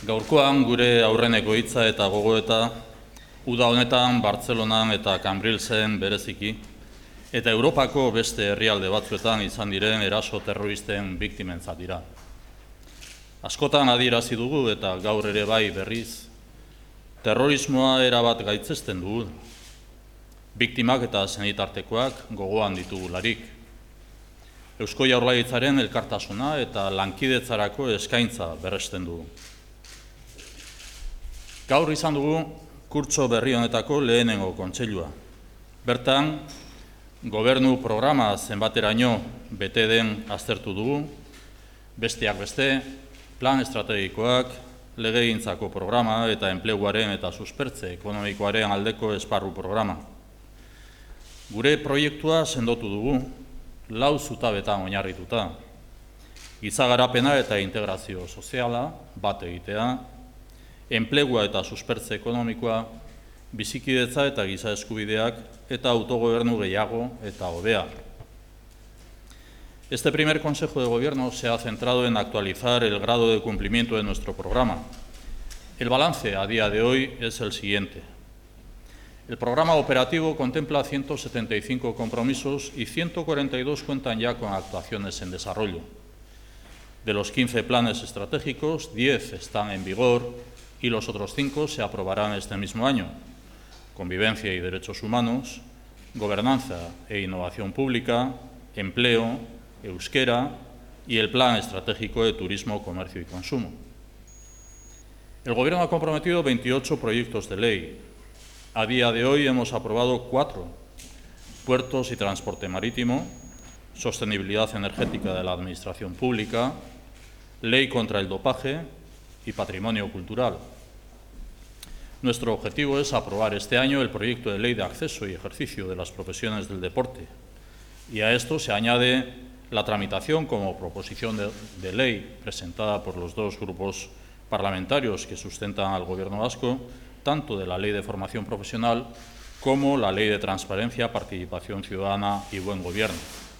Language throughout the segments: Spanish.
Gaurkoan gure aurreneko hitza eta gogoeta uda honetan Bartzelonan eta Cambrilesen bereziki eta Europako beste herrialde batzuetan izan diren eraso terroristen biktimentzat dira. Askotan adierazi dugu eta gaur ere bai berriz, terrorismoa erabat gaitzesten dugu. Biktimak eta senitartekoak gogoan ditugularik. Eusko Jaurlaritzaren elkartasuna eta lankidetzarako eskaintza berresten dugu. Gaur izan dugu kurtso berri honetako lehenengo kontseilua. Bertan, gobernu programa zenbateraino bete den aztertu dugu, besteak beste, plan estrategikoak, legegintzako programa eta enpleguaren eta suspertze ekonomikoaren aldeko esparru programa. Gure proiektua sendotu dugu, 4 zutabetan oinarrituta. Giza garapena eta integrazio soziala bat egitea, enplegua eta suspertze ekonomikoa, bizikidetza eta giza eskubideak eta autogobernu gehiago eta hobea. Este primer Consejo de Gobierno se ha centrado en actualizar el grado de cumplimiento de nuestro programa. El balance a día de hoy es el siguiente. El programa operativo contempla 175 compromisos y 142 cuentan ya con actuaciones en desarrollo. De los 15 planes estratégicos, 10 están en vigor y los otros 5 se aprobarán este mismo año. Convivencia y derechos humanos, gobernanza e innovación pública, empleo, euskera y el Plan Estratégico de Turismo, Comercio y Consumo. El Gobierno ha comprometido 28 proyectos de ley. A día de hoy hemos aprobado 4: puertos y transporte marítimo, sostenibilidad energética de la administración pública, ley contra el dopaje y patrimonio cultural. Nuestro objetivo es aprobar este año el proyecto de ley de acceso y ejercicio de las profesiones del deporte, y a esto se añade la tramitación como proposición de ley presentada por los 2 grupos parlamentarios que sustentan al Gobierno vasco, tanto de la Ley de Formación Profesional como la Ley de Transparencia, Participación Ciudadana y Buen Gobierno.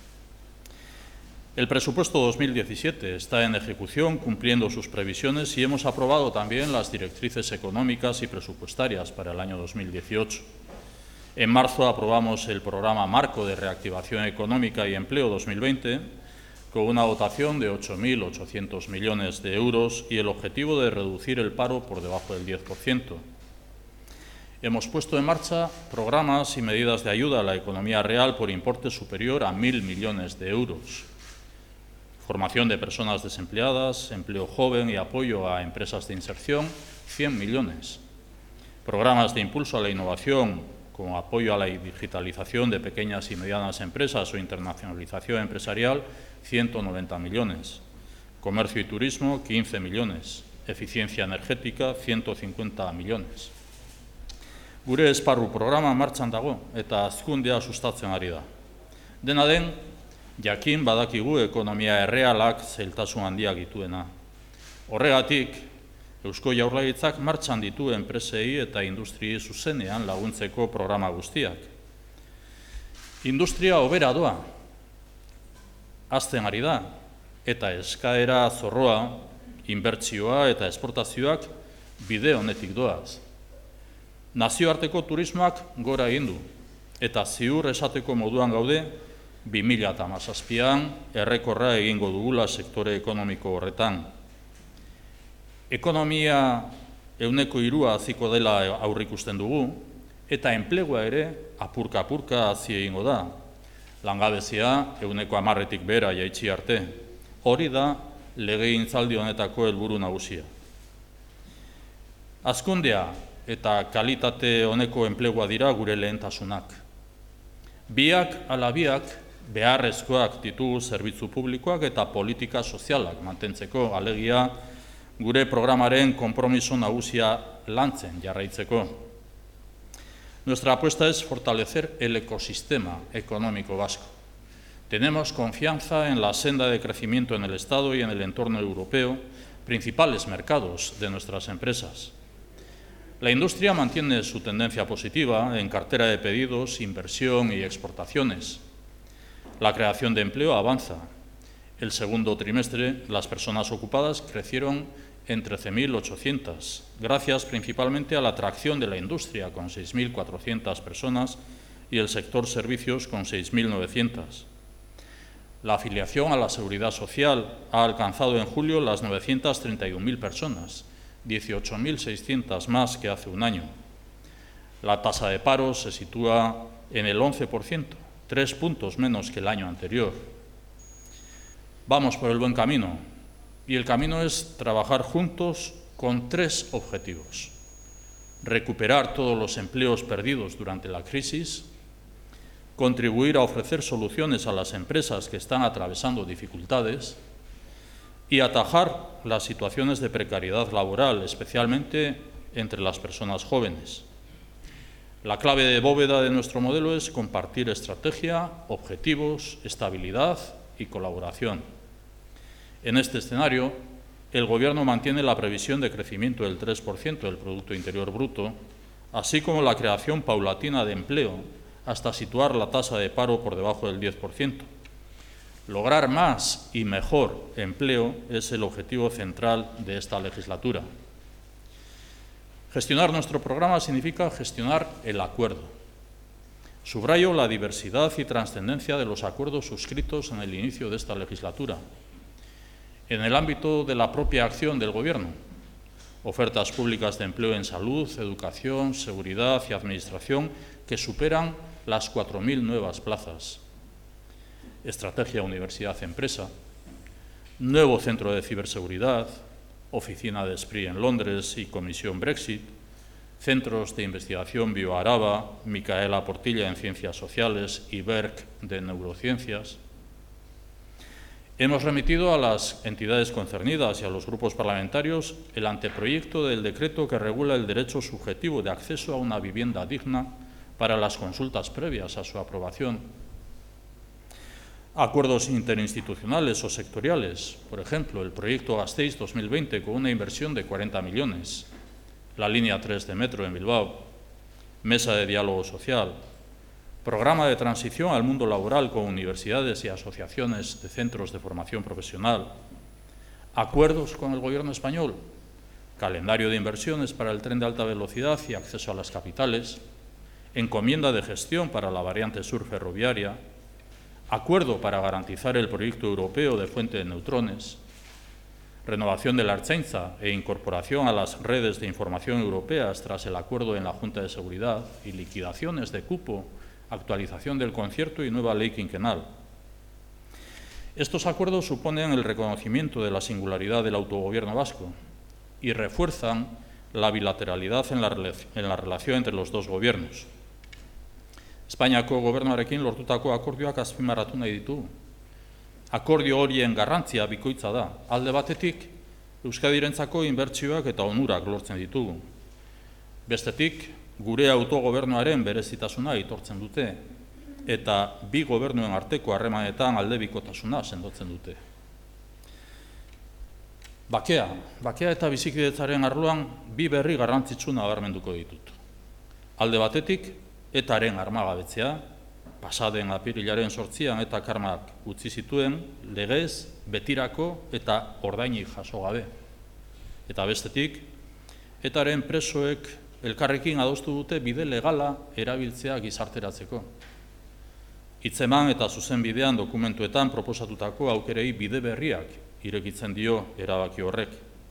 El presupuesto 2017 está en ejecución, cumpliendo sus previsiones, y hemos aprobado también las directrices económicas y presupuestarias para el año 2018. En marzo aprobamos el Programa Marco de Reactivación Económica y Empleo 2020, con una dotación de 8.800 millones de euros y el objetivo de reducir el paro por debajo del 10%. Hemos puesto en marcha programas y medidas de ayuda a la economía real por importe superior a 1.000 millones de euros. Formación de personas desempleadas, empleo joven y apoyo a empresas de inserción, 100 millones. Programas de impulso a la innovación, como apoyo a la digitalización de pequeñas y medianas empresas o internacionalización empresarial, 190 millones. Comercio y turismo, 15 millones. Eficiencia energética, 150 millones. Gure esparru programa martxan dago eta hazkundea sustatzen ari da. Dena den, jakin badakigu ekonomia errealak zailtasun handiak dituena. Horregatik, Eusko Jaurlaritzak martxan ditu enpresei eta industriei zuzenean laguntzeko programa guztiak. Industria hobera doa, hazten ari da, eta eskaera zorroa, inbertsioa eta esportazioak bide honetik doaz. Nazioarteko turismoak gora egin du, eta ziur esateko moduan gaude, 2017an errekorra egingo dugula sektore ekonomiko horretan. Ekonomia 3% haziko dela aurrikusten dugu, eta enplegua ere apurka-apurka hazi egingo da. Langabezia 10%tik behera jaitsi arte. Hori da legegintzaldi honetako helburu nagusia. Hazkundea eta kalitate honeko enplegua dira gure lehentasunak. Biak ala biak beharrezkoak ditugu zerbitzu publikoak eta politika sozialak mantentzeko, alegia gure programaren konpromiso nagusia lantzen jarraitzeko. Nuestra apuesta es fortalecer el ecosistema económico vasco. Tenemos confianza en la senda de crecimiento en el Estado y en el entorno europeo, principales mercados de nuestras empresas. La industria mantiene su tendencia positiva en cartera de pedidos, inversión y exportaciones. La creación de empleo avanza. El segundo trimestre, las personas ocupadas crecieron en 13.800, gracias principalmente a la atracción de la industria, con 6.400 personas, y el sector servicios, con 6.900. La afiliación a la Seguridad Social ha alcanzado en julio las 931.000 personas, 18.600 más que hace un año. La tasa de paro se sitúa en el 11%, 3 puntos menos que el año anterior. Vamos por el buen camino, y el camino es trabajar juntos con 3 objetivos: recuperar todos los empleos perdidos durante la crisis, contribuir a ofrecer soluciones a las empresas que están atravesando dificultades y atajar las situaciones de precariedad laboral, especialmente entre las personas jóvenes. La clave de bóveda de nuestro modelo es compartir estrategia, objetivos, estabilidad y colaboración. En este escenario, el Gobierno mantiene la previsión de crecimiento del 3% del Producto Interior Bruto, así como la creación paulatina de empleo, hasta situar la tasa de paro por debajo del 10%. Lograr más y mejor empleo es el objetivo central de esta legislatura. Gestionar nuestro programa significa gestionar el acuerdo. Subrayo la diversidad y trascendencia de los acuerdos suscritos en el inicio de esta legislatura. En el ámbito de la propia acción del Gobierno, ofertas públicas de empleo en salud, educación, seguridad y administración que superan las 4.000 nuevas plazas. Estrategia Universidad-Empresa, nuevo centro de ciberseguridad, oficina de SPRI en Londres y Comisión Brexit, centros de investigación BioAraba, Micaela Portilla en Ciencias Sociales y BERC de Neurociencias. Hemos remitido a las entidades concernidas y a los grupos parlamentarios el anteproyecto del decreto que regula el derecho subjetivo de acceso a una vivienda digna para las consultas previas a su aprobación. Acuerdos interinstitucionales o sectoriales, por ejemplo, el proyecto Gasteiz 2020 con una inversión de 40 millones, la línea 3 de metro en Bilbao, mesa de diálogo social, programa de transición al mundo laboral con universidades y asociaciones de centros de formación profesional, acuerdos con el Gobierno español, calendario de inversiones para el tren de alta velocidad y acceso a las capitales, encomienda de gestión para la variante sur ferroviaria, acuerdo para garantizar el proyecto europeo de fuente de neutrones, renovación de la Ertzaintza e incorporación a las redes de información europeas tras el acuerdo en la Junta de Seguridad y liquidaciones de cupo, actualización del concierto y nueva ley quinquenal. Estos acuerdos suponen el reconocimiento de la singularidad del autogobierno vasco y refuerzan la bilateralidad en la relación entre los dos gobiernos. Espainiako gobernuarekin lortutako akordioak azpimarratu nahi ditugu. Akordio horien garrantzia bikoitza da. Alde batetik, Euskadirentzako inbertsioak eta onurak lortzen ditugu. Bestetik, gure autogobernuaren berezitasuna aitortzen dute, eta bi gobernuen arteko harremanetan aldebikotasuna sendotzen dute. Bakea eta bizikidetzaren arloan bi berri garrantzitsu nabarmenduko ditut. Alde batetik, ETAren armagabetzea, pasaden apirilaren 8an ETA karmak utzi zituen legez, betirako eta ordainik jaso gabe. Eta bestetik, ETAren presoek elkarrekin adostu dute bide legala erabiltzea gizarteratzeko. Hitzeman eta zuzenbidean dokumentuetan proposatutako aukerei bide berriak irekitzen dio erabaki horrek.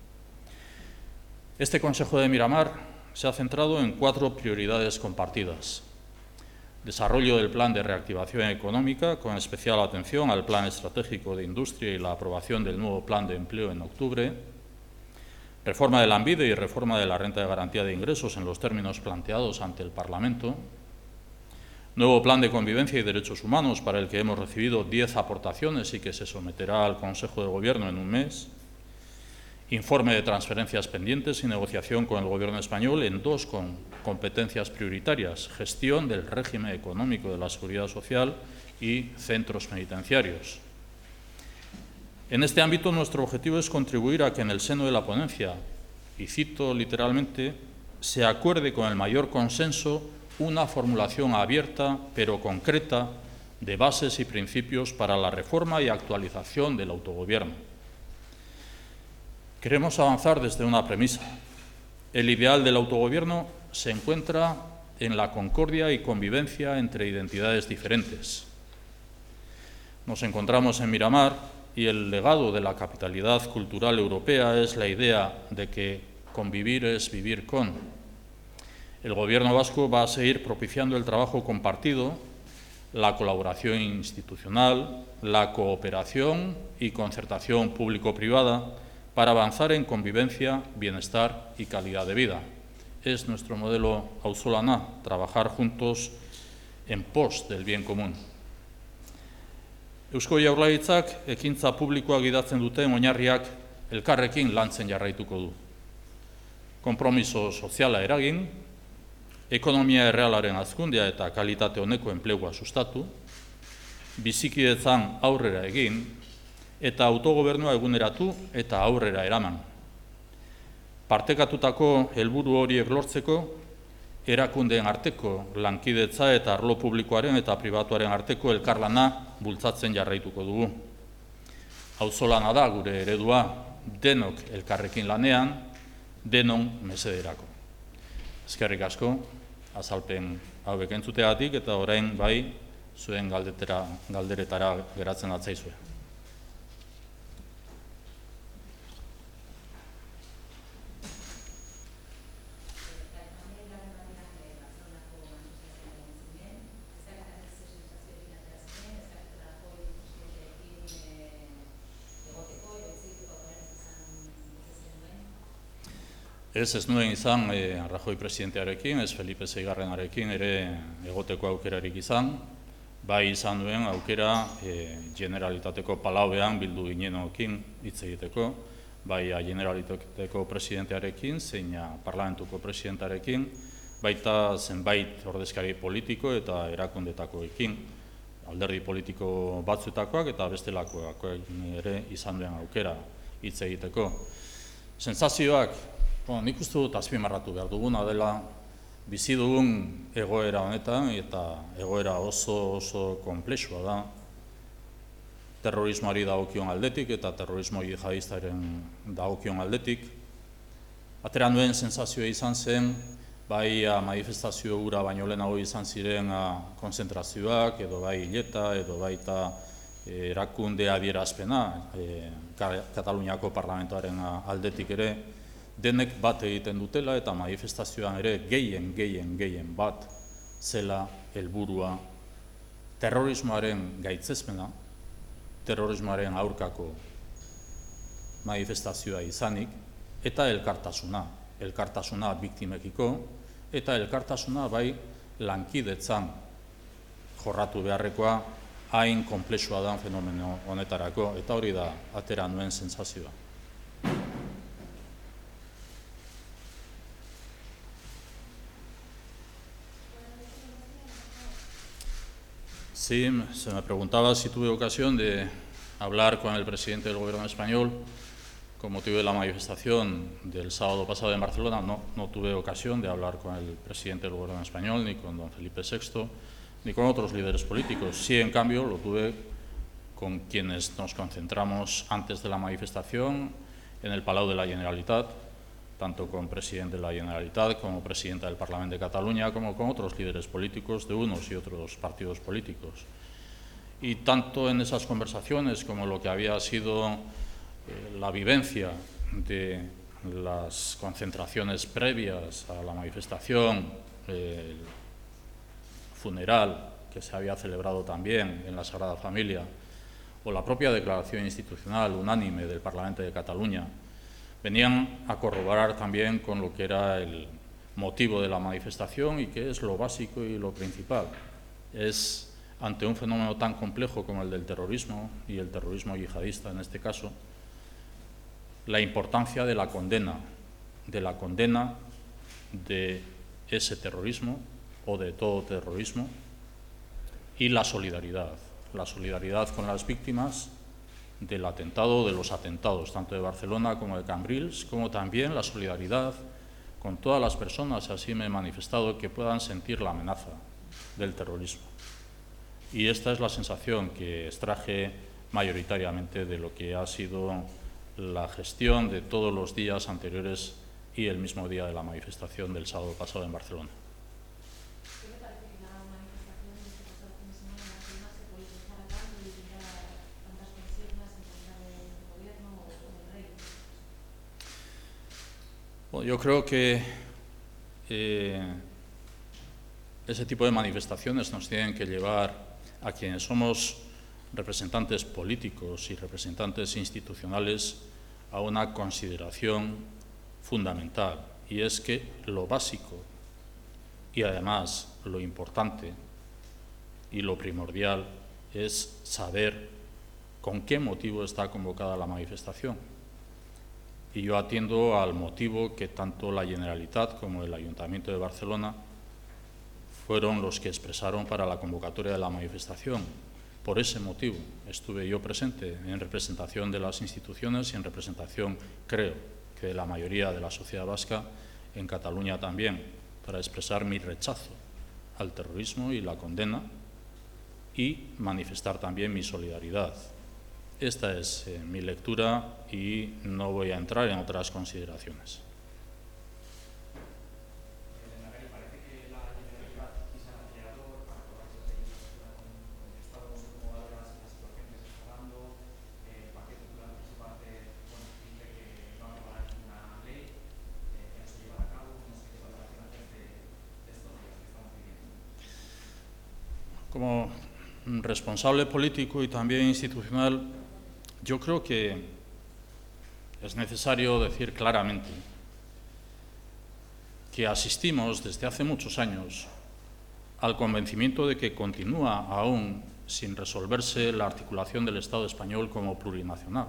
Este Consejo de Miramar se ha centrado en 4 prioridades compartidas. Desarrollo del Plan de Reactivación Económica, con especial atención al Plan Estratégico de Industria y la aprobación del nuevo Plan de Empleo en octubre. Reforma del Lanbide y reforma de la Renta de Garantía de Ingresos en los términos planteados ante el Parlamento. Nuevo Plan de Convivencia y Derechos Humanos, para el que hemos recibido 10 aportaciones y que se someterá al Consejo de Gobierno en un mes. Informe de transferencias pendientes y negociación con el Gobierno español en 2 con competencias prioritarias: gestión del régimen económico de la Seguridad Social y centros penitenciarios. En este ámbito, nuestro objetivo es contribuir a que en el seno de la ponencia, y cito literalmente, se acuerde con el mayor consenso una formulación abierta pero concreta de bases y principios para la reforma y actualización del autogobierno. Queremos avanzar desde una premisa. El ideal del autogobierno se encuentra en la concordia y convivencia entre identidades diferentes. Nos encontramos en Miramar y el legado de la capitalidad cultural europea es la idea de que convivir es vivir con. El Gobierno vasco va a seguir propiciando el trabajo compartido, la colaboración institucional, la cooperación y concertación público-privada para avanzar en convivencia, bienestar y calidad de vida. Es nuestro modelo auzolana, trabajar juntos en pos del bien común. Eusko Jaurlaritzak ekintza publikoak gidatzen duten oinarriak elkarrekin lantzen jarraituko du. Konpromiso soziala eragin, ekonomia errealaren hazkundea eta kalitate honeko enplegua sustatu, bizikidetzan aurrera egin, eta autogobernua eguneratu eta aurrera eraman. Partekatutako helburu horiek lortzeko, erakundeen arteko lankidetza eta arlo publikoaren eta pribatuaren arteko elkarlana bultzatzen jarraituko dugu. Auzolana da gure eredua, denok elkarrekin lanean, denon mesederako. Eskerrik asko, azalpen hauek entzuteagatik eta orain bai zuen galderetara geratzen atzaizue. Ez nuen izan Rajoy presidentearekin, ez Felipe Seigarrenarekin ere egoteko aukerarik izan, bai izan nuen aukera Generalitateko palauean bildu ginenokin hitz egiteko, bai Generalitateko presidentearekin, zein parlamentuko presidentearekin, baita zenbait ordezkari politiko eta erakundetakoekin, alderdi politiko batzuetakoak eta bestelakoak ere izan duen aukera hitz egiteko. Sensazioak, nik uste dut azpimarratu behar duguna dela bizi dugun egoera honetan eta egoera oso konplexua da. Terrorismoari dagokion aldetik eta terrorismo jihadistaren dagokion aldetik. Atera nuen sensazioa izan zen, bai manifestazio hura baino lehenago izan ziren konzentrazioak, edo bai hileta, edo baita erakunde adierazpena, Kataluniako parlamentoaren aldetik ere, denek bat egiten dutela eta manifestazioan ere gehien bat zela helburua terrorismoaren gaitzespena, terrorismoaren aurkako manifestazioa izanik, eta elkartasuna biktimekiko, eta elkartasuna bai lankidetzan jorratu beharrekoa hain konplexua da fenomeno honetarako, eta hori da atera nuen sensazioa. Sí, se me preguntaba si tuve ocasión de hablar con el presidente del Gobierno español con motivo de la manifestación del sábado pasado en Barcelona. No tuve ocasión de hablar con el presidente del Gobierno español, ni con don Felipe VI, ni con otros líderes políticos. Sí, en cambio, lo tuve con quienes nos concentramos antes de la manifestación en el Palau de la Generalitat, tanto con presidente de la Generalitat como presidenta del Parlamento de Cataluña, como con otros líderes políticos de unos y otros partidos políticos. Y tanto en esas conversaciones como lo que había sido la vivencia de las concentraciones previas a la manifestación, el funeral que se había celebrado también en la Sagrada Familia, o la propia declaración institucional unánime del Parlamento de Cataluña, venían a corroborar también con lo que era el motivo de la manifestación y que es lo básico y lo principal. Es, ante un fenómeno tan complejo como el del terrorismo, y el terrorismo yihadista en este caso, la importancia de la condena de ese terrorismo o de todo terrorismo, y la solidaridad con las víctimas del atentado, de los atentados, tanto de Barcelona como de Cambrils, como también la solidaridad con todas las personas, así me he manifestado, que puedan sentir la amenaza del terrorismo. Y esta es la sensación que extraje mayoritariamente de lo que ha sido la gestión de todos los días anteriores y el mismo día de la manifestación del sábado pasado en Barcelona. ¿Qué le parece que la manifestación de este pasado fin de semana en Barcelona se politizara tanto y tuviera tantas consignas en contra del gobierno o del rey? Bueno, yo creo que ese tipo de manifestaciones nos tienen que llevar a quienes somos representantes políticos y representantes institucionales a una consideración fundamental, y es que lo básico y además lo importante y lo primordial es saber con qué motivo está convocada la manifestación. Y yo atiendo al motivo que tanto la Generalitat como el Ayuntamiento de Barcelona fueron los que expresaron para la convocatoria de la manifestación. Por ese motivo estuve yo presente en representación de las instituciones y en representación, creo, que de la mayoría de la sociedad vasca, en Cataluña también, para expresar mi rechazo al terrorismo y la condena y manifestar también mi solidaridad. Esta es mi lectura y no voy a entrar en otras consideraciones. Como responsable político y también institucional, yo creo que es necesario decir claramente que asistimos desde hace muchos años al convencimiento de que continúa aún sin resolverse la articulación del Estado español como plurinacional.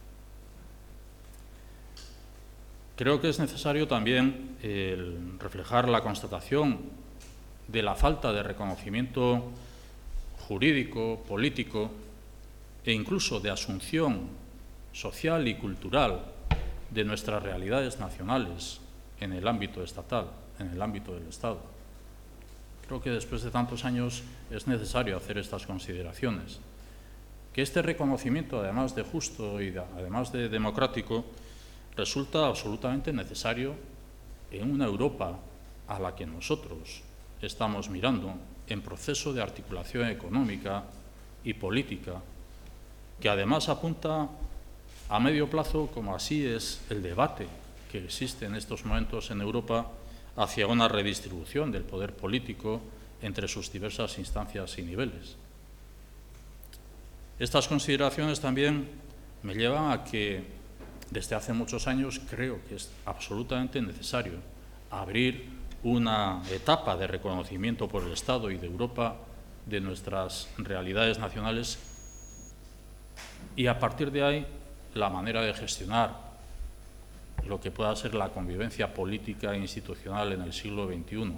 Creo que es necesario también reflejar la constatación de la falta de reconocimiento jurídico, político e incluso de asunción social y cultural de nuestras realidades nacionales en el ámbito estatal, en el ámbito del Estado. Creo que después de tantos años es necesario hacer estas consideraciones. Que este reconocimiento, además de justo y además de democrático, resulta absolutamente necesario en una Europa a la que nosotros estamos mirando en proceso de articulación económica y política, que además apunta a medio plazo, como así es el debate que existe en estos momentos en Europa, hacia una redistribución del poder político entre sus diversas instancias y niveles. Estas consideraciones también me llevan a que desde hace muchos años creo que es absolutamente necesario abrir una etapa de reconocimiento por el Estado y de Europa de nuestras realidades nacionales y a partir de ahí la manera de gestionar lo que pueda ser la convivencia política e institucional en el siglo XXI.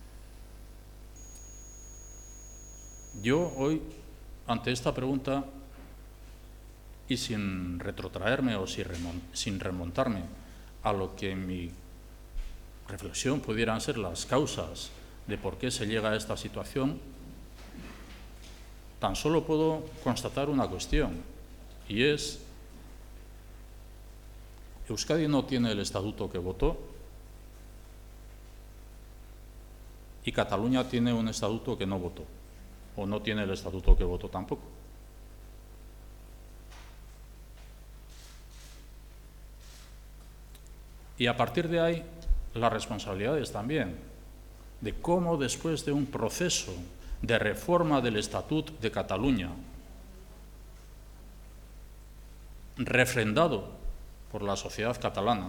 Yo hoy, ante esta pregunta, y sin retrotraerme o sin remontarme a lo que en mi reflexión pudieran ser las causas de por qué se llega a esta situación, tan solo puedo constatar una cuestión, y es: Euskadi no tiene el estatuto que votó y Cataluña tiene un estatuto que no votó, o no tiene el estatuto que votó tampoco. Y a partir de ahí, las responsabilidades también de cómo, después de un proceso de reforma del Estatut de Cataluña, refrendado por la sociedad catalana,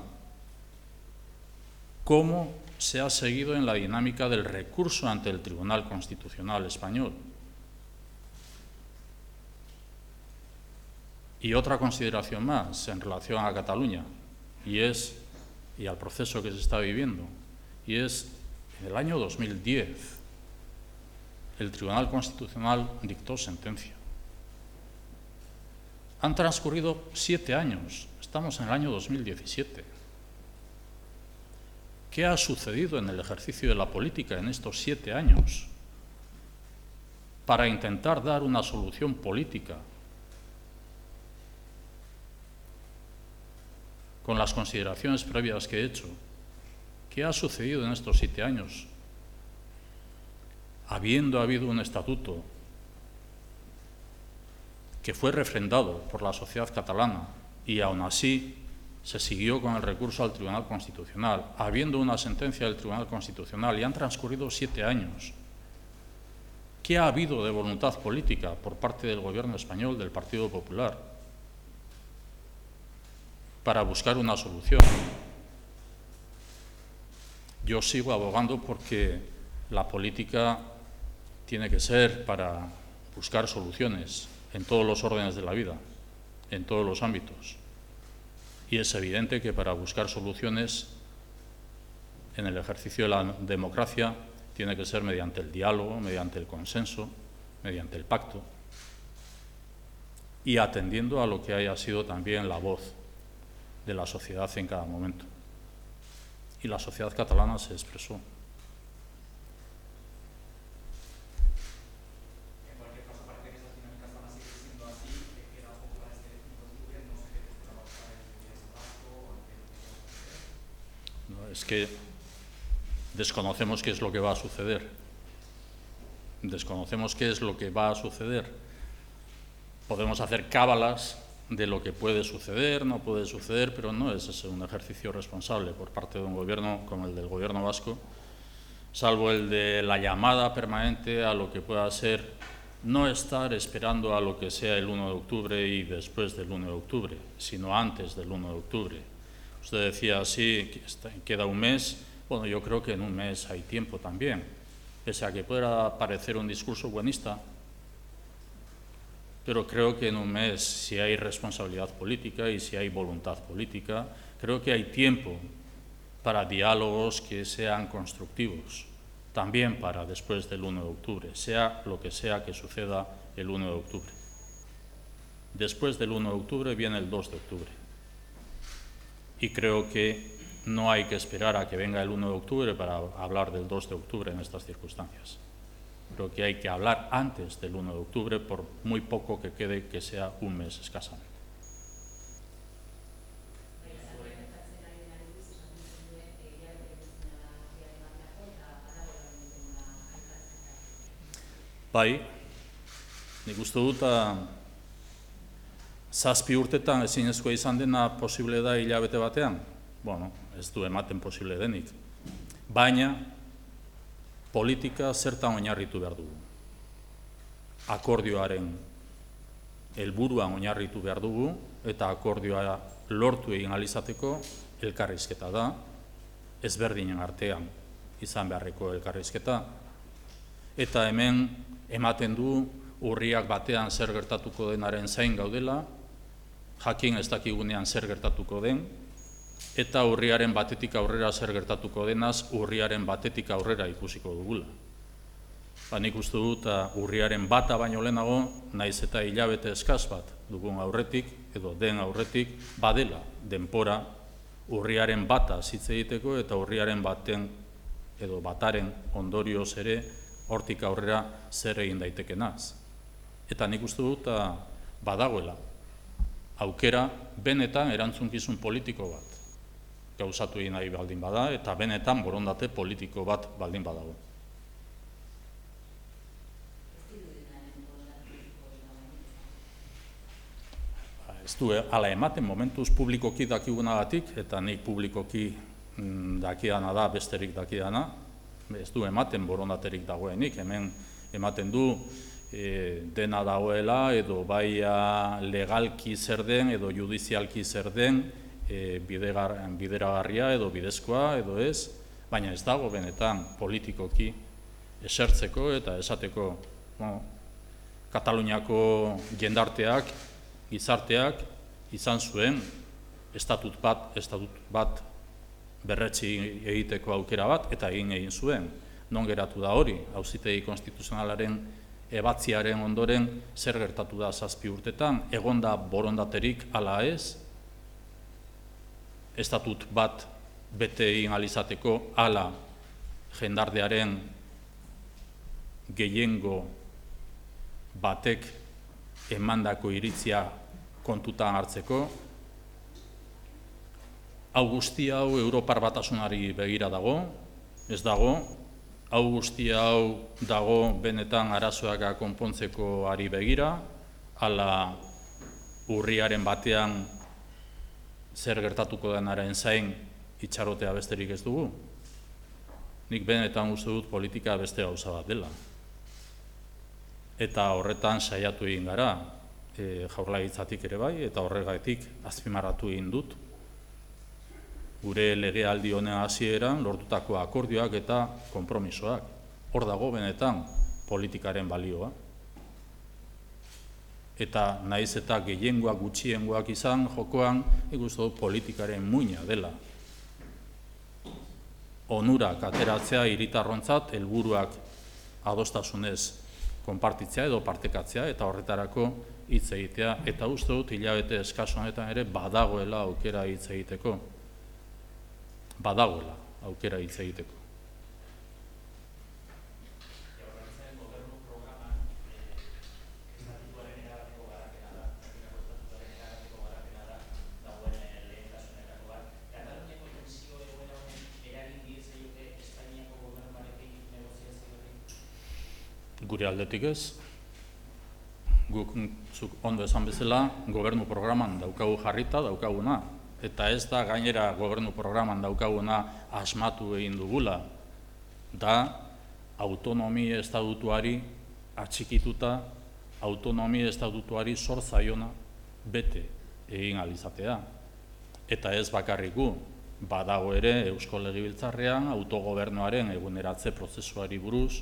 cómo se ha seguido en la dinámica del recurso ante el Tribunal Constitucional español. Y otra consideración más en relación a Cataluña, y al proceso que se está viviendo, y es: en el año 2010 el Tribunal Constitucional dictó sentencia. Han transcurrido 7 años, estamos en el año 2017. ¿Qué ha sucedido en el ejercicio de la política en estos 7 años para intentar dar una solución política con las consideraciones previas que he hecho, ¿qué ha sucedido en estos 7 años? Habiendo habido un estatuto que fue refrendado por la sociedad catalana y aún así se siguió con el recurso al Tribunal Constitucional, habiendo una sentencia del Tribunal Constitucional y han transcurrido 7 años, ¿qué ha habido de voluntad política por parte del Gobierno español, del Partido Popular, para buscar una solución? Yo sigo abogando porque la política tiene que ser para buscar soluciones en todos los órdenes de la vida, en todos los ámbitos. Y es evidente que para buscar soluciones en el ejercicio de la democracia tiene que ser mediante el diálogo, mediante el consenso, mediante el pacto y atendiendo a lo que haya sido también la voz de la sociedad en cada momento. Y la sociedad catalana se expresó. Es que desconocemos qué es lo que va a suceder. Desconocemos qué es lo que va a suceder. Podemos hacer cábalas de lo que puede suceder, no puede suceder, pero no es ese un ejercicio responsable por parte de un gobierno como el del Gobierno vasco, salvo el de la llamada permanente a lo que pueda ser no estar esperando a lo que sea el 1 de octubre y después del 1 de octubre, sino antes del 1 de octubre. Usted decía, sí, queda un mes. Bueno, yo creo que en un mes hay tiempo también, pese a que pueda parecer un discurso buenista, pero creo que en un mes, si hay responsabilidad política y si hay voluntad política, creo que hay tiempo para diálogos que sean constructivos, también para después del 1 de octubre, sea lo que sea que suceda el 1 de octubre. Después del 1 de octubre viene el 2 de octubre. Y creo que no hay que esperar a que venga el 1 de octubre para hablar del 2 de octubre en estas circunstancias. Creo que hay que hablar antes del 1 de octubre, por muy poco que quede que sea un mes escasamente. Bai, nik uste dut 7 urtetan ezinezkoa izan dena posible da hilabete batean. Bueno, ez du ematen posible denik. Baina, politika zertan oinarritu behar dugu. Akordioaren helburuan oinarritu behar dugu, eta akordioa lortu egin ahal izateko elkarrizketa da, ezberdinen artean izan beharreko elkarrizketa. Eta hemen ematen du urriak batean zer gertatuko denaren zain gaudela, jakin ez dakigunean zer gertatuko den, eta urriaren batetik aurrera zer gertatuko denaz, urriaren batetik aurrera ikusiko dugula. Nik uste dut urriaren bata baino lehenago, naiz eta hilabete eskaz bat dugun aurretik, edo den aurretik, badela denpora urriaren bata hitz egiteko eta urriaren baten edo bataren ondorioz ere hortik aurrera zer egin daitekenaz. Eta nik uste dut badagoela aukera benetan erantzunkizun politiko bat gauzatu egin nahi baldin bada, eta benetan borondate politiko bat baldin badago. Ez du hala ematen momentuz publikoki dakigunagatik, eta nik publikoki dakidana da besterik dakidana, ez du ematen borondaterik dagoenik, hemen ematen du dena dagoela, edo bai legalki zer den, edo judizialki zer den, bideragarria edo bidezkoa edo ez, baina ez dago benetan politikoki esertzeko eta esateko Kataluniako jendarteak, gizarteak izan zuen estatut bat berretsi egiteko aukera bat eta egin zuen. Non geratu da hori? Auzitegi konstituzionalaren ebatziaren ondoren zer gertatu da 7 urtetan, egonda borondaterik ala ez, estatut bat bete egin ahal izateko ala jendartearen gehiengo batek emandako iritzia kontutan hartzeko, hau guzti hau Europar Batasunari begira dago, ez dago, hau guzti hau dago benetan arazoak konpontzeko ari begira, ala urriaren batean zer gertatuko denaren zain itxarotea besterik ez dugu. Nik benetan uste dut politika beste gauza bat dela. Eta horretan saiatu egin gara, Jaurlaritzatik ere bai, eta horregatik azpimarratu egin dut. Gure legealdi honen hasieran lortutako akordioak eta konpromisoak. Hor dago benetan politikaren balioa. Eta naiz eta gehiengoak gutxiengoak izan jokoan, uste dut politikaren muina dela. Onurak ateratzea hiritarrontzat helburuak adostasunez konpartitzea edo partekatzea eta horretarako hitz egitea. Eta uste dut hilabete eskaso honetan ere badagoela aukera hitz egiteko. Badagoela aukera hitz egiteko. Gure aldetik ez, guk ondo esan bezala, gobernu programan daukagu jarrita daukaguna, eta ez da gainera gobernu programan daukaguna asmatu egin dugula, da autonomi estatutuari atxikituta, autonomi estatutuari zor zaiona bete egin alizatea. Eta ez bakarriku, badago ere Eusko Legebiltzarrean autogobernuaren eguneratze prozesuari buruz,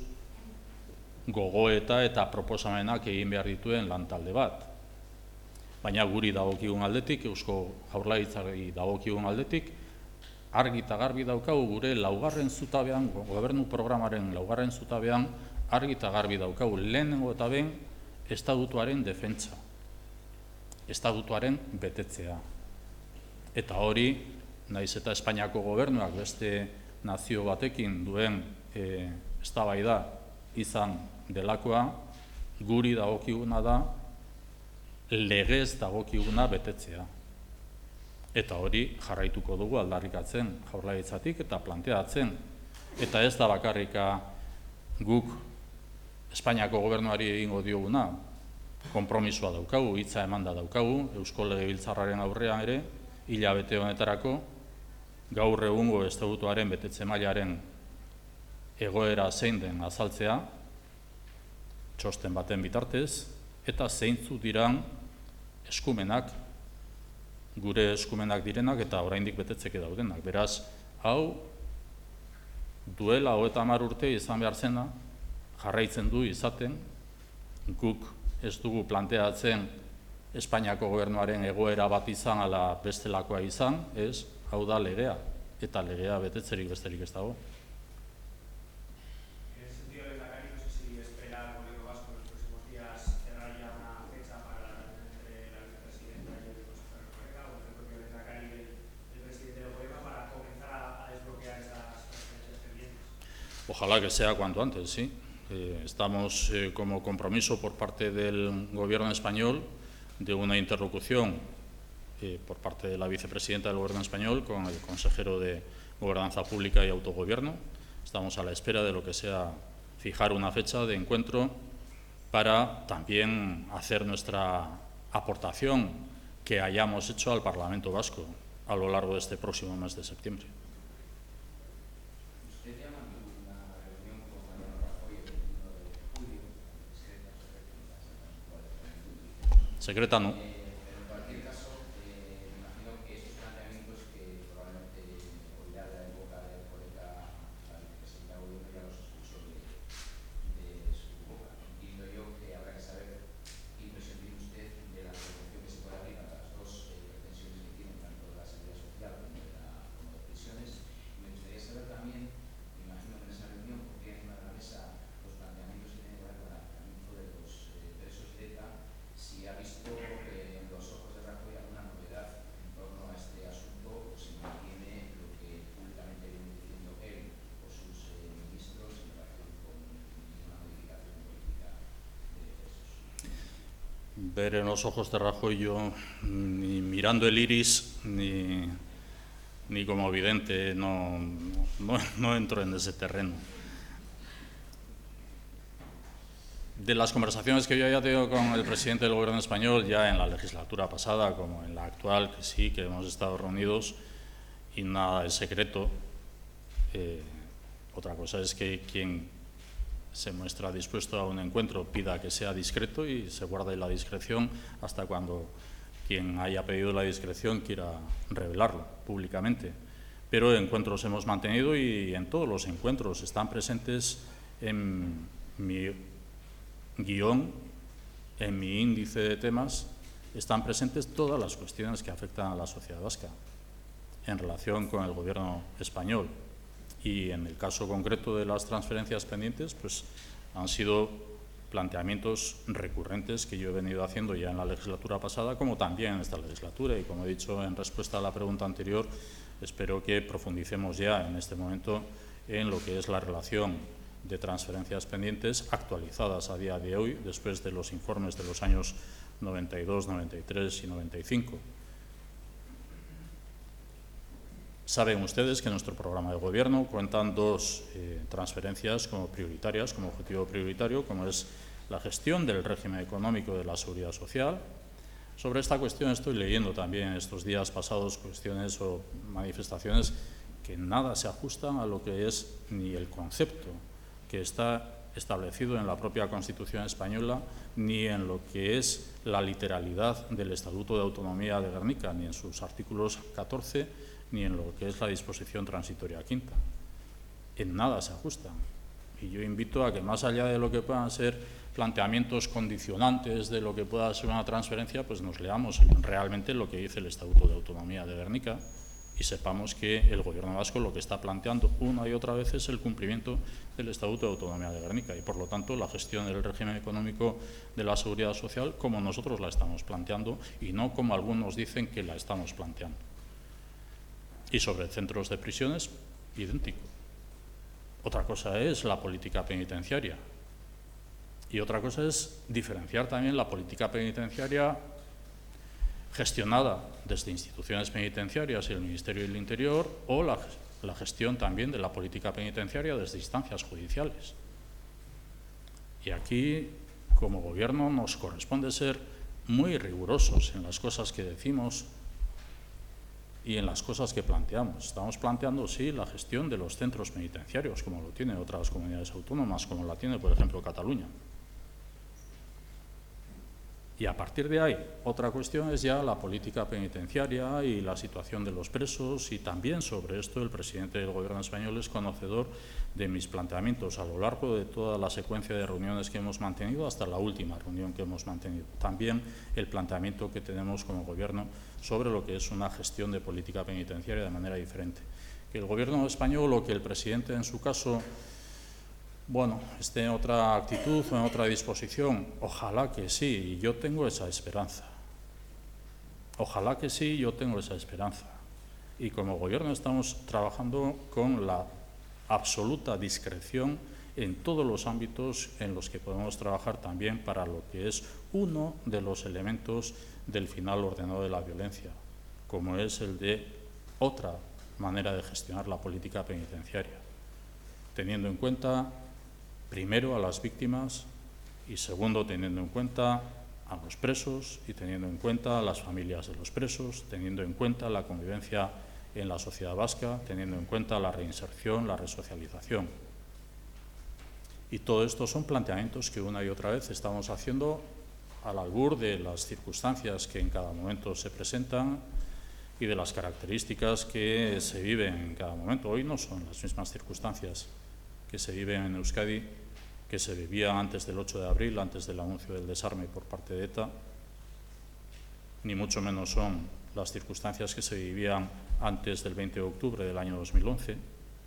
gogoeta eta proposamenak egin behar dituen lantalde bat. Baina guri dagokigun aldetik, Eusko Jaurlaritzari dagokigun aldetik, argi eta garbi daukagu gure laugarren zutabean, gobernu programaren laugarren zutabean, argi eta garbi daukagu lehenengo eta behin estatutuaren defentsa, estatutuaren betetzea. Eta hori, naiz eta Espainiako gobernuak beste nazio batekin duen eztabaida izan delakoa, guri dagokiguna da legez dagokiguna betetzea. Eta hori jarraituko dugu aldarrikatzen Jaurlaritzatik eta planteatzen. Eta ez da bakarrika guk Espainiako gobernuari egingo dioguna, konpromisoa daukagu, hitza emanda daukagu, Eusko Legebiltzarraren aurrean ere, hilabete honetarako, gaur egungo estatutuaren betetze mailaren egoera zein den azaltzea, txosten baten bitartez, eta zeintzu diran eskumenak, gure eskumenak direnak eta oraindik betetzeke daudenak. Beraz, hau duela 30 urte izan behar zena, jarraitzen du izaten, guk ez dugu planteatzen Espainiako gobernuaren egoera bat izan ala bestelakoa izan, ez, hau da legea, eta legea betetzerik besterik ez dago. Ojalá que sea cuanto antes, sí. Estamos como compromiso por parte del Gobierno español de una interlocución por parte de la vicepresidenta del Gobierno español con el consejero de Gobernanza Pública y Autogobierno. Estamos a la espera de lo que sea fijar una fecha de encuentro para también hacer nuestra aportación que hayamos hecho al Parlamento Vasco a lo largo de este próximo mes de septiembre. Secreta no. En cualquier caso, me imagino que esos planteamientos que probablemente oirá de la época de Erkoreka, la vicepresidenta del gobierno ya los escuchó de su boca. Entiendo yo que habrá que saber qué impresión tiene usted de la negociación que se puede abrir a las dos pretensiones que tienen, tanto de la seguridad social como de pensiones. Y me gustaría saber también, me imagino que en esa reunión podría encima de la mesa los planteamientos que tienen que ver con el tratamiento de los presos de ETA, si ha visto en los ojos de Rajoy alguna novedad en torno a este asunto, o si mantiene lo que públicamente viene diciendo él o sus ministros en relación con una modificación política de presos. Ver en los ojos de Rajoy yo, ni mirando el iris, ni ni como vidente no entro en ese terreno. De las conversaciones que yo haya tenido con el presidente del Gobierno español, ya en la legislatura pasada como en la actual, que sí, que hemos estado reunidos y nada es secreto. Otra cosa es que quien se muestra dispuesto a un encuentro pida que sea discreto y se guarde la discreción hasta cuando quien haya pedido la discreción quiera revelarlo públicamente. Pero encuentros hemos mantenido y en todos los encuentros están presentes en mi guión, en mi índice de temas, están presentes todas las cuestiones que afectan a la sociedad vasca en relación con el Gobierno español. Y en el caso concreto de las transferencias pendientes, pues han sido planteamientos recurrentes que yo he venido haciendo ya en la legislatura pasada, como también en esta legislatura. Y como he dicho en respuesta a la pregunta anterior, espero que profundicemos ya en este momento en lo que es la relación de transferencias pendientes actualizadas a día de hoy, después de los informes de los años 92, 93 y 95. Saben ustedes que en nuestro programa de gobierno cuentan dos transferencias como prioritarias, como objetivo prioritario, como es la gestión del régimen económico de la seguridad social. Sobre esta cuestión estoy leyendo también estos días pasados cuestiones o manifestaciones que nada se ajustan a lo que es ni el concepto que está establecido en la propia Constitución española, ni en lo que es la literalidad del Estatuto de Autonomía de Gernika, ni en sus artículos 14, ni en lo que es la disposición transitoria quinta. En nada se ajustan. Y yo invito a que, más allá de lo que puedan ser planteamientos condicionantes de lo que pueda ser una transferencia, pues nos leamos realmente lo que dice el Estatuto de Autonomía de Gernika y sepamos que el Gobierno vasco lo que está planteando una y otra vez es el cumplimiento del Estatuto de Autonomía de Gernika y, por lo tanto, la gestión del régimen económico de la seguridad social como nosotros la estamos planteando y no como algunos dicen que la estamos planteando. Y sobre centros de prisiones, idéntico. Otra cosa es la política penitenciaria y otra cosa es diferenciar también la política penitenciaria gestionada desde instituciones penitenciarias y el Ministerio del Interior o la gestión también de la política penitenciaria desde instancias judiciales. Y aquí, como Gobierno, nos corresponde ser muy rigurosos en las cosas que decimos y en las cosas que planteamos. Estamos planteando, sí, la gestión de los centros penitenciarios, como lo tienen otras comunidades autónomas, como la tiene, por ejemplo, Cataluña. Y a partir de ahí, otra cuestión es ya la política penitenciaria y la situación de los presos, y también sobre esto el presidente del Gobierno español es conocedor de mis planteamientos a lo largo de toda la secuencia de reuniones que hemos mantenido hasta la última reunión que hemos mantenido. También el planteamiento que tenemos como Gobierno sobre lo que es una gestión de política penitenciaria de manera diferente. Que el Gobierno español o que el presidente en su caso esté en otra actitud o en otra disposición, ojalá que sí, y yo tengo esa esperanza. Ojalá que sí, yo tengo esa esperanza. Y como Gobierno estamos trabajando con la absoluta discreción en todos los ámbitos en los que podemos trabajar también para lo que es uno de los elementos del final ordenado de la violencia, como es el de otra manera de gestionar la política penitenciaria, teniendo en cuenta primero a las víctimas y segundo teniendo en cuenta a los presos y teniendo en cuenta a las familias de los presos, teniendo en cuenta la convivencia en la sociedad vasca, teniendo en cuenta la reinserción, la resocialización. Y todo esto son planteamientos que una y otra vez estamos haciendo al albur de las circunstancias que en cada momento se presentan y de las características que se viven en cada momento. Hoy no son las mismas circunstancias que se viven en Euskadi, que se vivían antes del 8 de abril, antes del anuncio del desarme por parte de ETA, ni mucho menos son las circunstancias que se vivían antes del 20 de octubre del año 2011.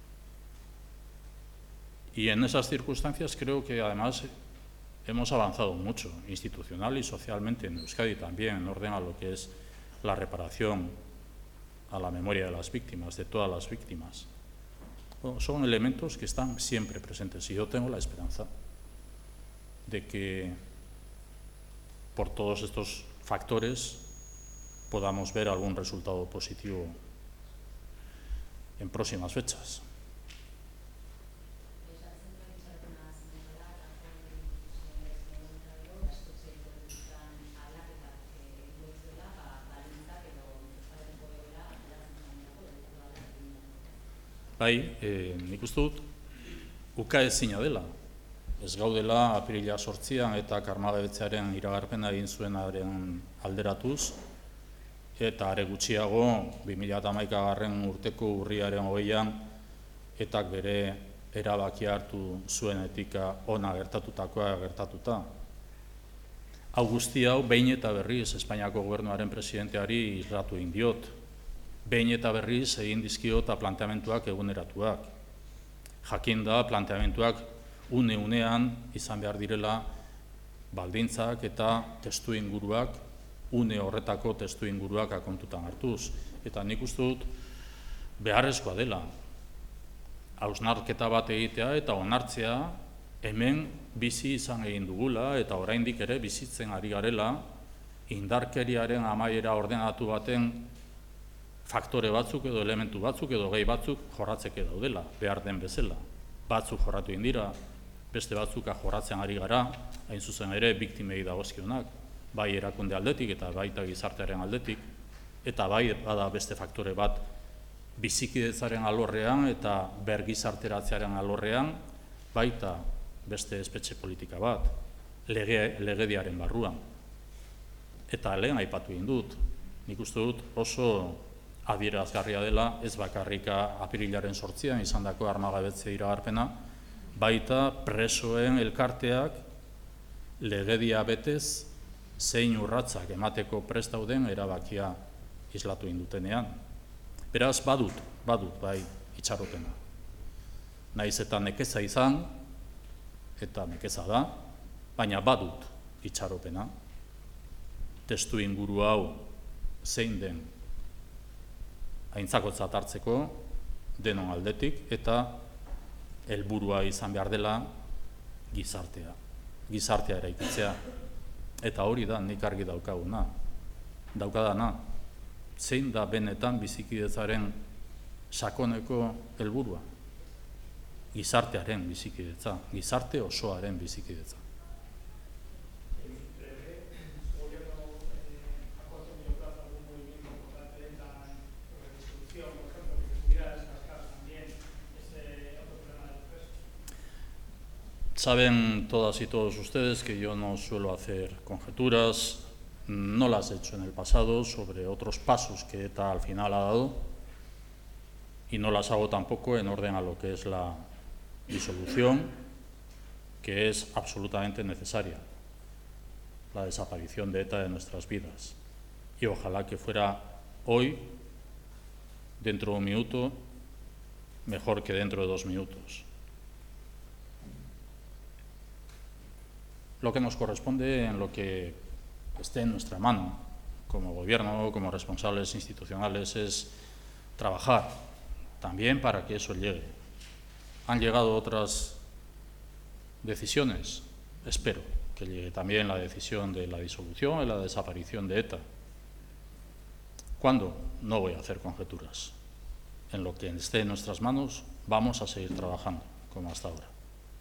Y en esas circunstancias creo que además hemos avanzado mucho, institucional y socialmente en Euskadi también, en orden a lo que es la reparación a la memoria de las víctimas, de todas las víctimas. Son elementos que están siempre presentes y yo tengo la esperanza de que por todos estos factores podamos ver algún resultado positivo en próximas fechas. Bai, nik uste dut, ukaezina dela. Ez gaudela apirila 8an eta karmagabetzearen iragarpena egin zuenaren alderatuz, eta are gutxiago 2011 urteko urriaren 20an etak bere erabakia hartu zuenetik ona gertatutakoa gertatuta. Hau guzti hau behin eta berriz Espainiako gobernuaren presidenteari islatu egin diot. Behin eta berriz egin dizkiot planteamentuak eguneratuak. Jakin da planteamentuak une-unean izan behar direla baldintzak eta testu inguruak, une horretako testu inguruak kontutan hartuz. Eta nik uste dut beharrezkoa dela hausnarketa bat egitea eta onartzea hemen bizi izan egin dugula eta oraindik ere bizitzen ari garela indarkeriaren amaiera ordenatu baten faktore batzuk edo elementu batzuk edo gai batzuk jorratzeke daudela, behar den bezala. Batzuk jorratu egin dira, beste batzuk jorratzen ari gara, hain zuzen ere biktimei dagozkionak, bai erakunde aldetik eta baita gizartearen aldetik, eta bai bada beste faktore bat bizikidetzaren alorrean eta bergizarteratzearen alorrean, baita beste espetxe politika bat, legediaren barruan. Eta lehen aipatu egin dut, nik uste dut oso adierazgarria dela, ez bakarrika apirilaren 8an izandako armagabetze iragarpena, baita presoen elkarteak legedia betez zein urratsak emateko prest dauden erabakia islatu indutenean. Beraz, badut bai itxaropena. Naiz eta nekeza izan, eta nekeza da, baina badut itxaropena. Testu inguru hau zein den aintzakotzat hartzeko denon aldetik, eta helburua izan behar dela gizartea eraikitzea. Eta hori da nik argi daukadana, zein da benetan bizikidetzaren sakoneko helburua. Gizartearen bizikidetza, gizarte osoaren bizikidetza. Saben todas y todos ustedes que yo no suelo hacer conjeturas, no las he hecho en el pasado sobre otros pasos que ETA al final ha dado y no las hago tampoco en orden a lo que es la disolución, que es absolutamente necesaria, la desaparición de ETA de nuestras vidas. Y ojalá que fuera hoy, dentro de un minuto, mejor que dentro de 2 minutos. Lo que nos corresponde en lo que esté en nuestra mano, como gobierno, como responsables institucionales, es trabajar también para que eso llegue. Han llegado otras decisiones, espero que llegue también la decisión de la disolución y la desaparición de ETA. ¿Cuándo? No voy a hacer conjeturas. En lo que esté en nuestras manos vamos a seguir trabajando, como hasta ahora.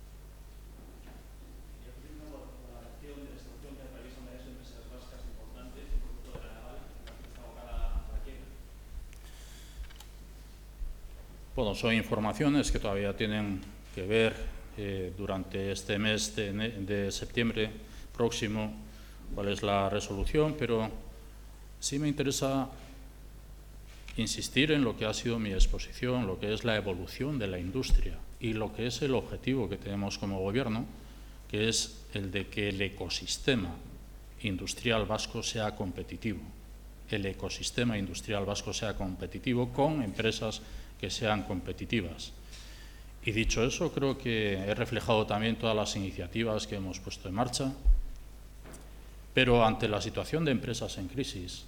Bueno, son informaciones que todavía tienen que ver durante este mes de septiembre próximo cuál es la resolución, pero sí me interesa insistir en lo que ha sido mi exposición, lo que es la evolución de la industria y lo que es el objetivo que tenemos como gobierno, que es el de que el ecosistema industrial vasco sea competitivo. El ecosistema industrial vasco sea competitivo con empresas que sean competitivas. Y dicho eso, creo que he reflejado también todas las iniciativas que hemos puesto en marcha, pero ante la situación de empresas en crisis,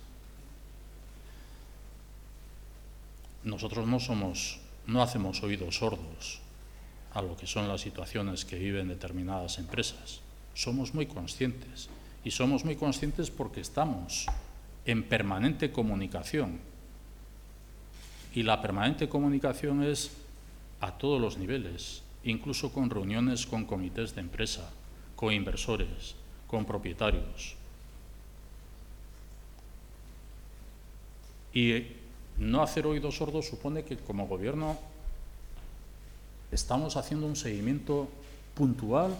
nosotros no hacemos oídos sordos a lo que son las situaciones que viven determinadas empresas. Somos muy conscientes, y somos muy conscientes porque estamos en permanente comunicación Y la permanente comunicación es a todos los niveles, incluso con reuniones con comités de empresa, con inversores, con propietarios. Y no hacer oídos sordos supone que como Gobierno estamos haciendo un seguimiento puntual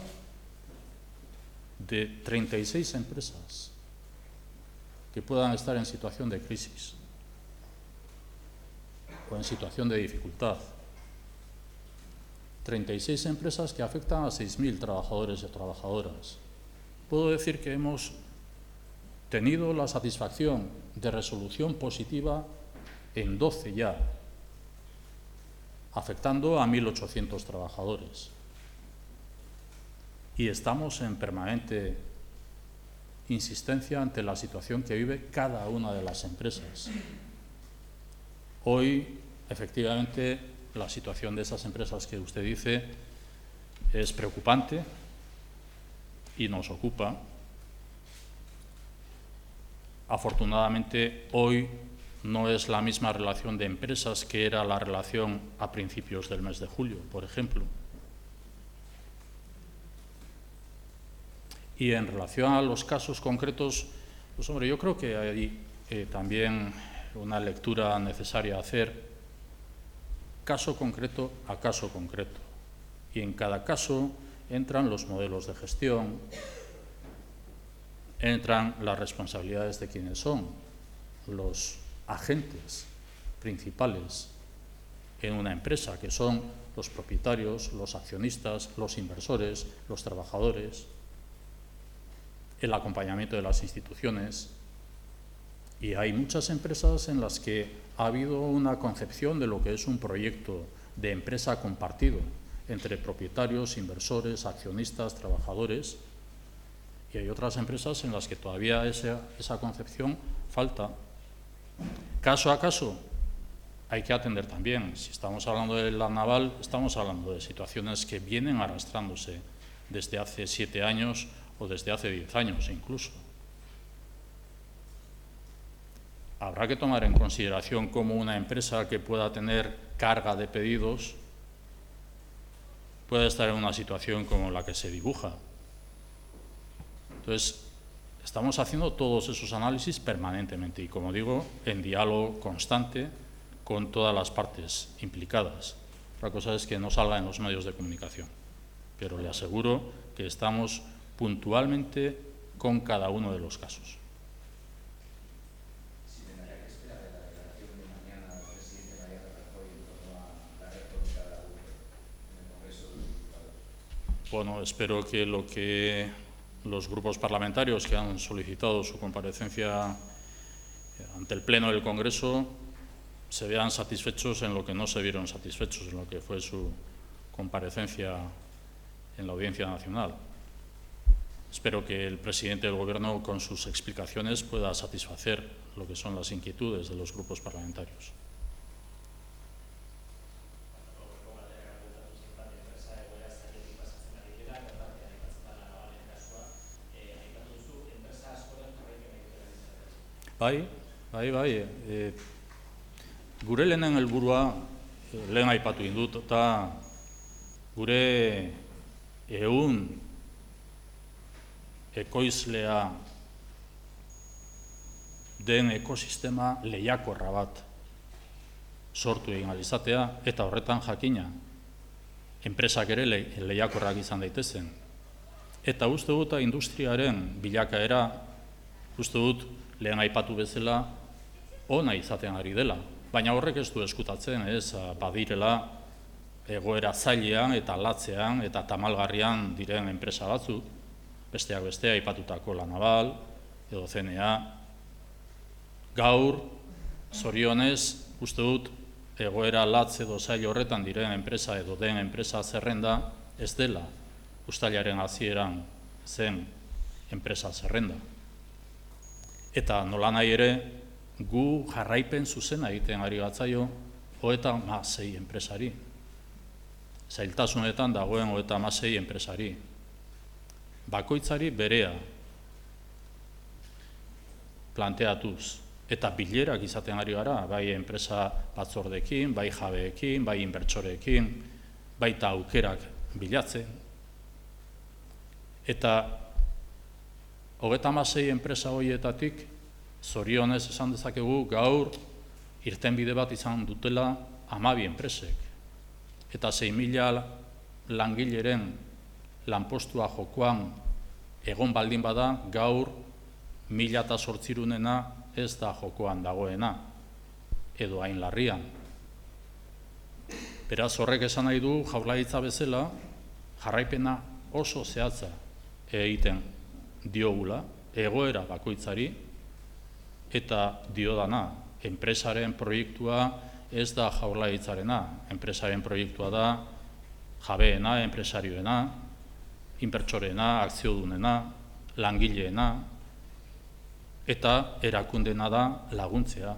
de 36 empresas que puedan estar en situación de crisis o en situación de dificultad. 36 empresas que afectan a 6.000 trabajadores y trabajadoras. Puedo decir que hemos tenido la satisfacción de resolución positiva en 12 ya, afectando a 1.800 trabajadores. Y estamos en permanente insistencia ante la situación que vive cada una de las empresas. Hoy, efectivamente, la situación de esas empresas que usted dice es preocupante y nos ocupa. Afortunadamente, hoy no es la misma relación de empresas que era la relación a principios del mes de julio, por ejemplo. Y en relación a los casos concretos, pues hombre, yo creo que hay también una lectura necesaria hacer caso concreto a caso concreto. Y en cada caso entran los modelos de gestión, entran las responsabilidades de quienes son los agentes principales en una empresa, que son los propietarios, los accionistas, los inversores, los trabajadores, el acompañamiento de las instituciones. Y hay muchas empresas en las que ha habido una concepción de lo que es un proyecto de empresa compartido entre propietarios, inversores, accionistas, trabajadores. Y hay otras empresas en las que todavía esa concepción falta. Caso a caso hay que atender también. Si estamos hablando de la naval, estamos hablando de situaciones que vienen arrastrándose desde hace 7 años o desde hace 10 años incluso. Habrá que tomar en consideración cómo una empresa que pueda tener carga de pedidos puede estar en una situación como la que se dibuja. Entonces, estamos haciendo todos esos análisis permanentemente y, como digo, en diálogo constante con todas las partes implicadas. Otra cosa es que no salga en los medios de comunicación, pero le aseguro que estamos puntualmente con cada uno de los casos. ¿Se tendría que esperar de la declaración de mañana del presidente Mariano Rajoy en torno a la red pública de la UE en el Congreso de los Diputados? Bueno, espero que lo que los grupos parlamentarios que han solicitado su comparecencia ante el Pleno del Congreso se vean satisfechos en lo que no se vieron satisfechos en lo que fue su comparecencia en la Audiencia Nacional. Espero que el presidente del Gobierno, con sus explicaciones, pueda satisfacer lo que son las inquietudes de los grupos parlamentarios. Bai. Gure lehenen helburua, lehen aipatu indut, eta gure ekoizlea den ekosistema lehiakorra bat sortu egin ahal izatea, eta horretan jakina enpresak ere lehiakorrak izan daitezen. Eta uste dut industriaren bilakaera, uste dut lehen aipatu bezala ona izaten ari dela. Baina horrek ez du eskutatzen, badirela egoera zailean eta latzean eta tamalgarrian diren enpresa batzuk, besteak bestea aipatutako La Naval edo CNA. Gaur, zorionez, uste dut egoera latz edo zail horretan diren enpresa edo den enpresa zerrenda ez dela uztailaren hasieran zen enpresa zerrenda. Eta nolanahi ere, gu jarraipen zuzena egiten ari gatzaio 36 enpresari. Zailtasunetan dagoen 36 enpresari. Bakoitzari berea planteatuz Eta bilerak izaten ari gara, bai enpresa batzordeekin, bai jabeekin, bai inbertsoreekin, baita aukerak bilatzen. Eta 36 enpresa horietatik, zorionez esan dezakegu gaur irtenbide bat izan dutela 12 enpresek. Eta 6.000 langileren lanpostua jokoan egon baldin bada, gaur 1.800 ez da jokoan dagoena, edo hain larrian. Beraz, horrek esan nahi du Jaurlaritza bezala jarraipena oso zehatza egiten diogula, egoera bakoitzari, eta diodana, enpresaren proiektua ez da Jaurlaritzarena, enpresaren proiektua da jabeena, enpresarioena, inbertsoreena, akziodunena, langileena, eta erakundena da laguntzea.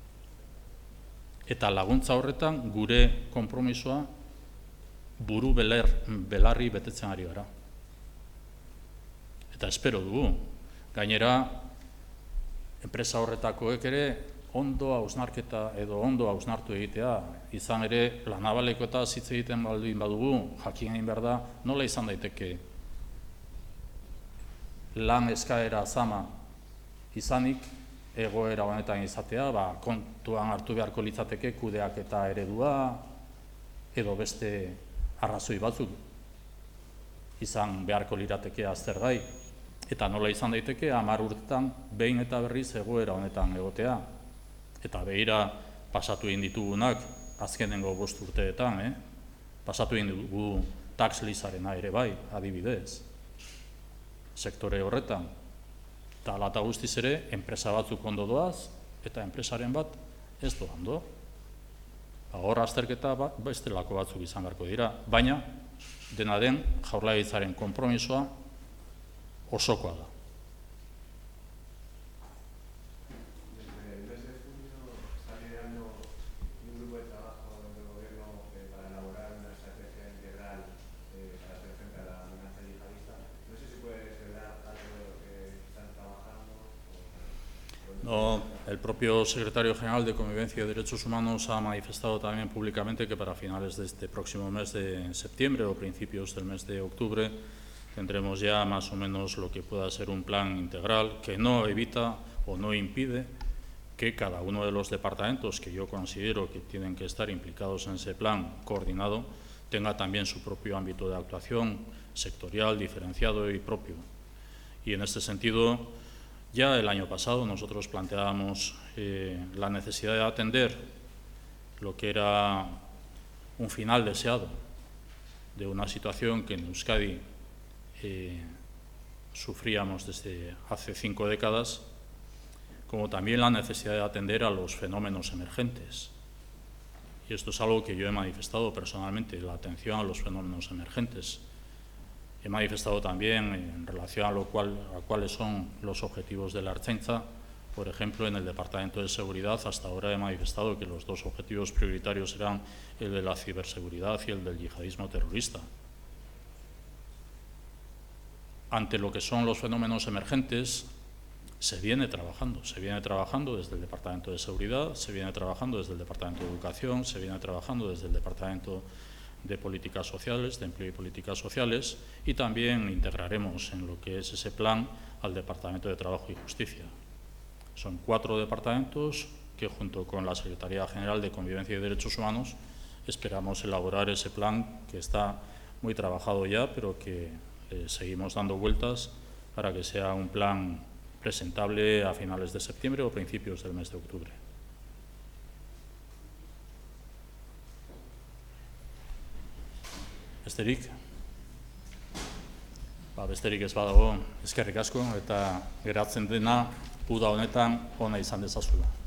Eta laguntza horretan gure konpromisoa buru belarri betetzen ari gara. Eta espero dugu, gainera, enpresa horretakoek ere ondo hausnarketa edo ondo hausnartu egitea, izan ere La Navaleko eta hitz egiten baldin badugu, jakin egin behar da, nola izan daiteke lan eskaera zama izanik egoera honetan izatea, kontuan hartu beharko litzateke kudeaketa eredua edo beste arrazoi batzuk izan beharko lirateke aztergai. Eta nola izan daiteke 10 urtetan behin eta berriz egoera honetan egotea. Eta behira pasatu egin ditugunak azkenengo 5 urteetan, pasatu egin dugu tax leasearena ere bai, adibidez, sektore horretan. Eta hala eta guztiz ere, enpresa batzuk ondo doaz, eta enpresaren bat ez doa ondo. Hor azterketa bestelako batzuk izan beharko dira, baina dena den Jaurlaritzaren konpromisoa osokoa da. Desde el mes de junio está liderando un grupo de trabajo del Gobierno para elaborar una estrategia integral para hacer frente a la amenaza yihadista. No sé si puede desvelar algo de lo que están trabajando. No, el propio secretario general de Convivencia y Derechos Humanos ha manifestado también públicamente que para finales de este próximo mes de septiembre o principios del mes de octubre tendremos ya más o menos lo que pueda ser un plan integral que no evita o no impide que cada uno de los departamentos que yo considero que tienen que estar implicados en ese plan coordinado tenga también su propio ámbito de actuación sectorial, diferenciado y propio. Y en este sentido, ya el año pasado nosotros planteábamos la necesidad de atender lo que era un final deseado de una situación que en Euskadi sufríamos desde hace 5 décadas, como también la necesidad de atender a los fenómenos emergentes. Y esto es algo que yo he manifestado personalmente, la atención a los fenómenos emergentes. He manifestado también en relación a cuáles son los objetivos de la Ertzaintza. Por ejemplo, en el Departamento de Seguridad hasta ahora he manifestado que los 2 objetivos prioritarios serán el de la ciberseguridad y el del yihadismo terrorista. Ante lo que son los fenómenos emergentes, se viene trabajando desde el Departamento de Seguridad, se viene trabajando desde el Departamento de Educación, se viene trabajando desde el Departamento de Políticas Sociales, de Empleo y Políticas Sociales, y también integraremos en lo que es ese plan al Departamento de Trabajo y Justicia. Son 4 departamentos que, junto con la Secretaría General de Convivencia y Derechos Humanos, esperamos elaborar ese plan que está muy trabajado ya, pero que seguimos dando vueltas para que sea un plan presentable a finales de septiembre o principios del mes de octubre. Besterik? Besterik ez badago, eskerrik asko, eta geratzen dena uda honetan ona izan dezazula.